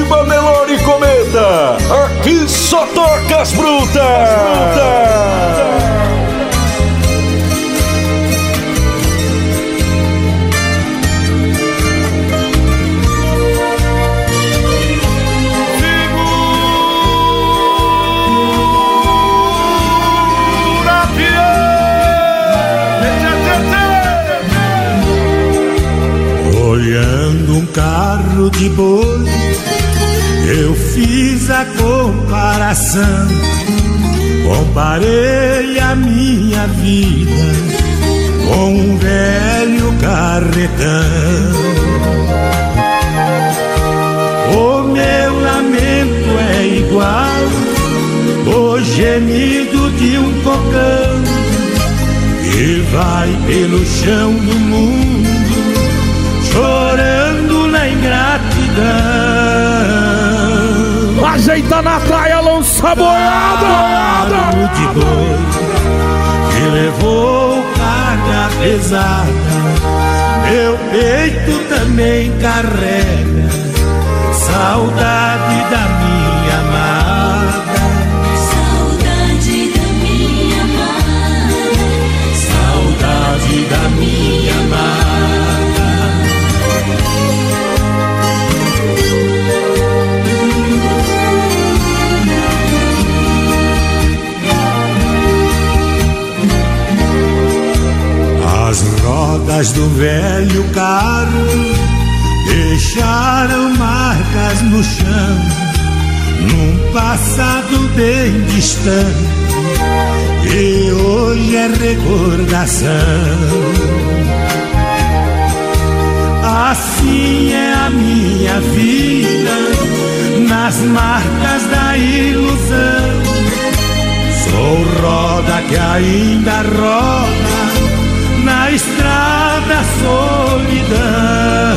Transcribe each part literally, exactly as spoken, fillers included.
Giba, Nelore e Cometa, aqui só toca as brutas. Olhando um carro de boi, eu fiz a comparação. Comparei a minha vida com um velho carretão. O meu lamento é igual o gemido de um cocão que vai pelo chão do mundo chorando na ingratidão. Ajeita na praia, lança boiada. Carro de boi que levou carga pesada, meu peito também carrega saudade da minha amada. Saudade da minha amada. Saudade da minha amada. As rodas do velho carro deixaram marcas no chão, num passado bem distante, e hoje é recordação. Assim é a minha vida, nas marcas da ilusão. Sou roda que ainda roda na estrada solidão.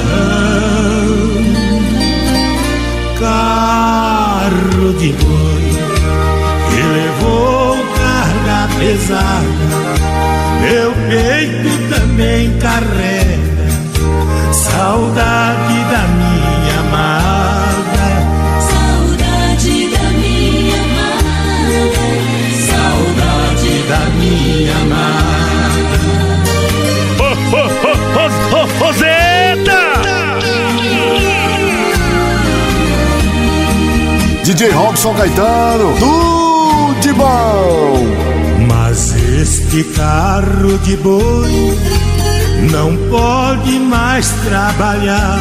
Carro de boi que levou carga pesada, meu peito também carrega saudade da minha amada. Saudade da minha amada. Saudade da minha amada. Roseta! D J Robson Caetano, tudo de bom. Mas este carro de boi não pode mais trabalhar,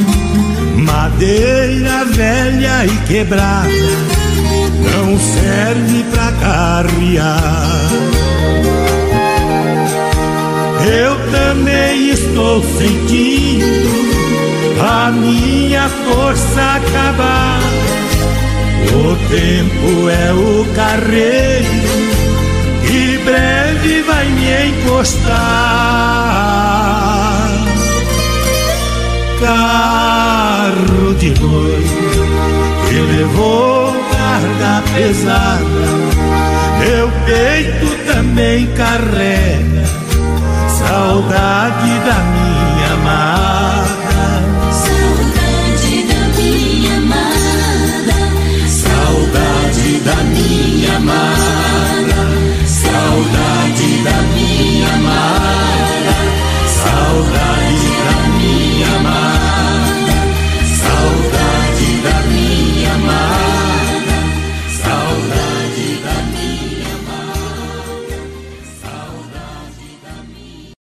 madeira velha e quebrada não serve pra carrear. Eu também estou sentindo a minha força acabar. O tempo é o carreiro e breve vai me encostar. Carro de boi que levou carga pesada, meu peito também carrega saudade da minha